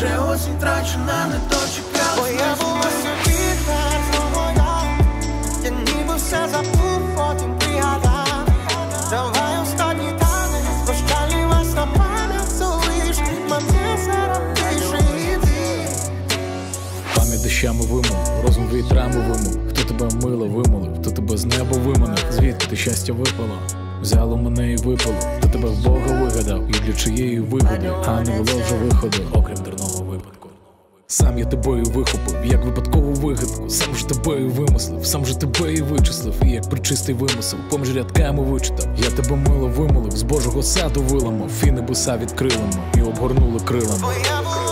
Вже осінь трачена, не дочекалась. Появилася вітер твоя, я ніби все забув, потім пригадав. Давай останній танець, прощальний вас на пам'ять залиш. Мене серед тиші. Пам'ять дощами вимов, розум вітрами вимов. Хто тебе мило вимолив, хто тебе з неба виманив. Звідки ти щастя випало? Взяло мене і випало. Хто тебе в Бога вигадав, і для чиєї вигоди, а не було вже виходу, окрім дурного випадку. Сам я тебе і вихопив, як випадкову вигадку. Сам же тебе і вимислив, сам же тебе і вичислив. І як причистий вимисел, поміж рядками вичитав. Я тебе мило вимолив, з Божого саду виламав. І небеса відкрили ми, і обгорнули крилами.